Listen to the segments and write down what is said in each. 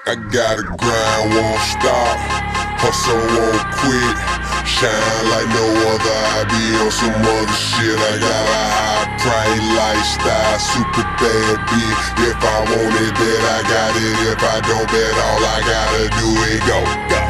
I gotta grind, won't stop, hustle won't quit, shine like no other. I be on some other shit. I got a high price lifestyle, super bad bitch. If I want it, bet I got it. If I don't, bet all I gotta do is go,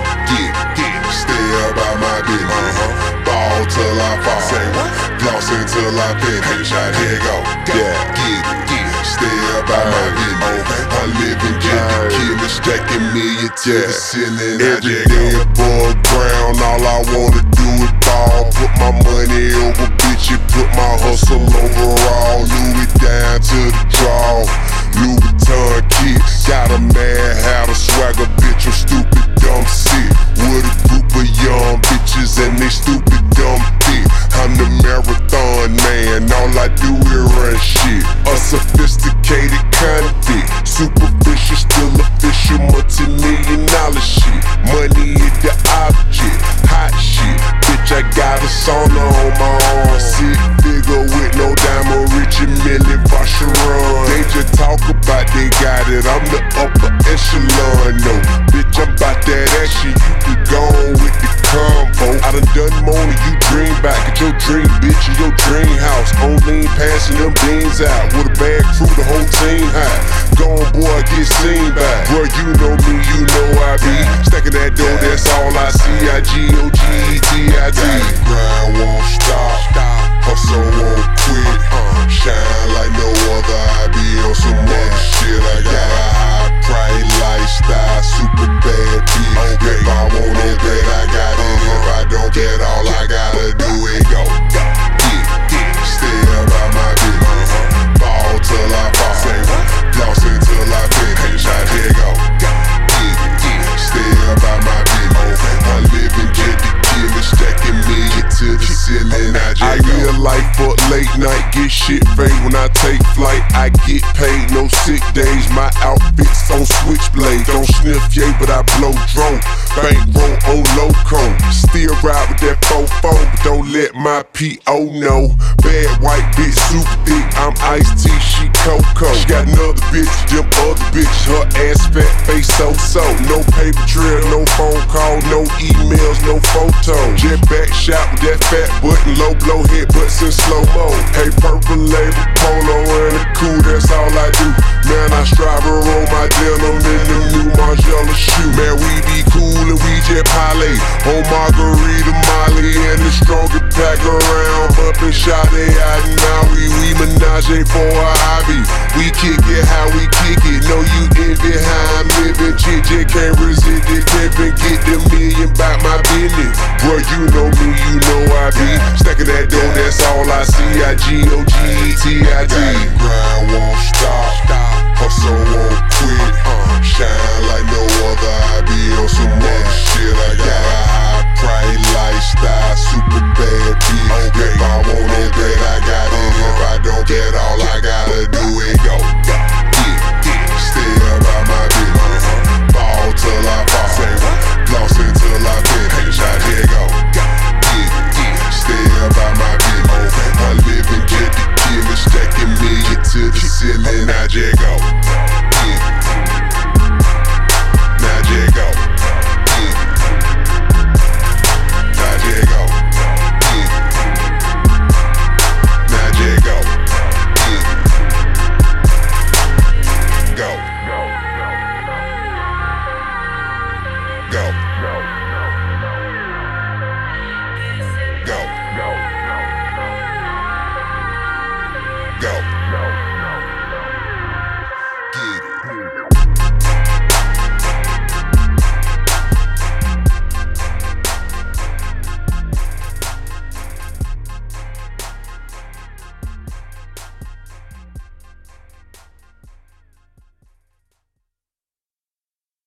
get, stay about my business. Ball till I fall, floss until I finish. Here go, get it, stay about my business. I live and get the killing, stacking millions to the ceiling. Every day above ground, all I wanna do is ball. Put my money over bitch, and put my hustle overall. Louis down to the draw, Louis Vuitton kit. Got a mad hat, a swagger bitch, I'm stupid dumb sick. With a group of young bitches and they stupid dumb thick. I'm the marathon man, all I do is run shit. A sophisticated convict, superficial, still official, multi-million-dollar shit. Money is the object, hot shit. Bitch, I got a sauna on my arm. Sick figure with no diamond, rich and million Vacheron. They just talk about they got it, I'm the upper echelon. No, bitch, I'm about that action. You can go on with the combo. I done more than you dream back at your dream, bitch, in your dream house. On lean, passing them beans out with a bag crew, the whole team high. Go on, boy, get seen by. Bro, you know me, you know I be stacking that dough, that's all I see. I-G-O-G-E-T-I-D. Grind won't stop, hustle won't quit, shine like no other. I be on some other shit. I got a high price lifestyle, super bad bitch. If I want it, bet I got it. If I don't, bet all I gotta do is go, get, stay about my business. Ball till I fall, floss until I finish. Here go, get, stay about my business. I live and get the killing, stacking millions to the ceiling. I live life for late night, get shit paid when I take flight. I get paid, no sick days. My outfit's on switchblade. Don't sniff yay, but I blow drone. Bankroll on loco. Still ride with that fofo, but don't let my P.O. know. Bad white bitch, super thick. I'm iced tea, she cocoa. She got another bitch, them other bitches. Her ass fat, face so. No paper trail, no phone call, no emails, no photos. Jet back shot with that fat button, low blow head butts in slow-mo. Hey, purple label, polo and a cool, that's all I do. Man, I strive to roll my denim in them new Margiela shoe. Man, we be cool and we jet parlay on margarita, Molly, and the strongest pack around. Up and shot they out in Maui. We menage for a hobby. We kick it how we kick it. Know you envy how I'm living. Chick can't resist it. Pimpin', get the million back my business. Bro, you know me, you know I be stacking that dough, that's all I see. I-G-O-G-E-T-I-D. Grind won't stop, hustle won't quit, shine like no other. I be on some other shit. I got a high price lifestyle, super bad bitch. If I want it, bet I got it. If I don't, bet all I gotta do is